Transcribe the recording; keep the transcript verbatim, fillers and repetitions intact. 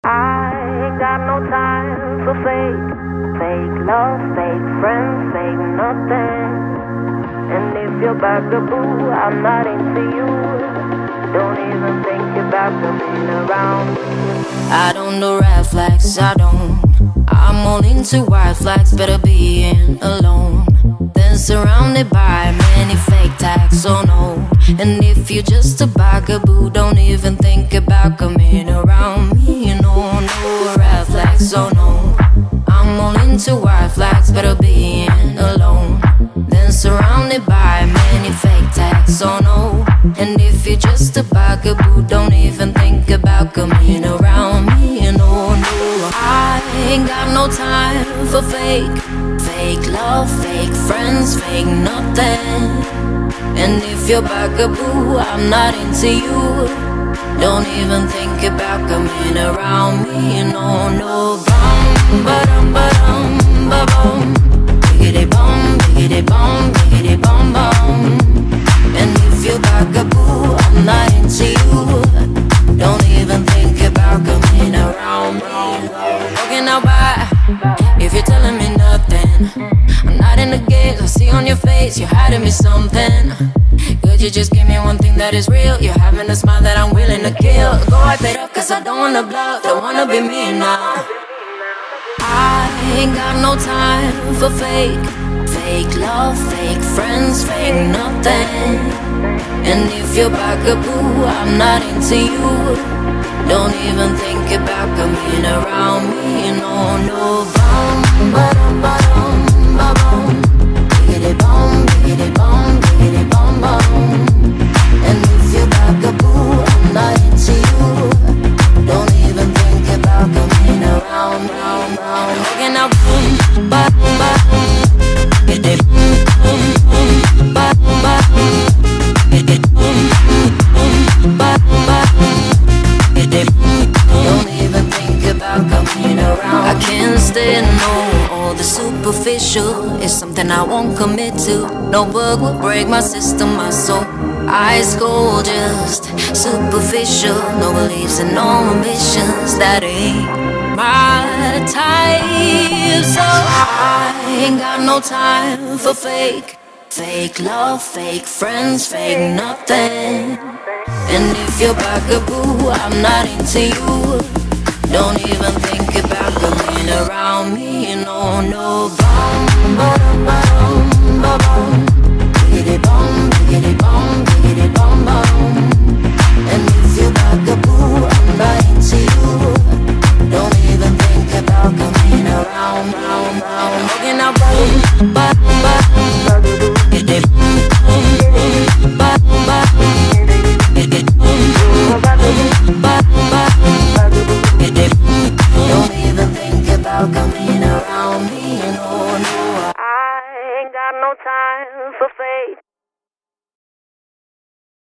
I ain't got no time for fake, fake love, fake friends, fake nothing. And if you're bugaboo, I'm not into you. Don't even think about coming around me. I don't know red flags, I don't. I'm all into white flags, better being alone than surrounded by many fake tags, oh no. And if you're just a bugaboo, don't even think about coming around me. You know, no red flags, oh no. I'm all into white flags, better being alone than surrounded by many fake tags, oh no. And if you're just a bugaboo, don't even think about coming around me. You know, no, I ain't got no time for fake, fake love, fake friends, fake nothing. And if you're bugaboo, I'm not into you. Don't even think about coming around me. You know, no. Bum, ba-dum, ba-dum, ba-bum. Biggity bum, biggity bum, biggity bum, bum. And if you're bugaboo, I'm not into you. Don't even think about coming around me. Walking out by, if you're telling me nothing, I'm not in the games, I see on your face you're hiding me something. Could you just give me one thing that is real? You're having a smile that I'm willing to kill. Go wipe it up, cause I don't wanna bluff, don't wanna be me now. I ain't got no time for fake, fake love, fake friends, fake nothing. And if you're bugaboo, I'm not into you. Don't even think about coming around me. You know, no. Bum, ba-dum, ba-dum, ba-bum. Biggity bum, biggity bum, biggity bum, bum. And if you're bugaboo, I'm not into you. Don't even think about coming around, round, round. Looking out, boom, ba, ba. Biggity boom, boom, boom, ba, ba. Biggity boom, boom, ba, ba. Biggity boom, don't even think about coming around. I can't stand no, all the superficial is something I won't commit to. No bug will break my system, my soul. Ice cold, just superficial. No beliefs and no ambitions. That ain't my type. So I ain't got no time for fake, fake love, fake friends, fake nothing. And if you're bugaboo, I'm not into you. Don't even think about coming around me. You know, no. Bum, ba-dum, ba-dum, ba-bum. Biggity bum, biggity bum, biggity bum, bum. And if you're bugaboo, I'm not into you. Don't even think about coming around, round, round. Looking out, boom, ba, ba. Biggity boom, boom, boom, ba, ba. Biggity boom, boom, ba, ba. Biggity boom, don't even think about coming around me. You know, no. I ain't got no time for fake.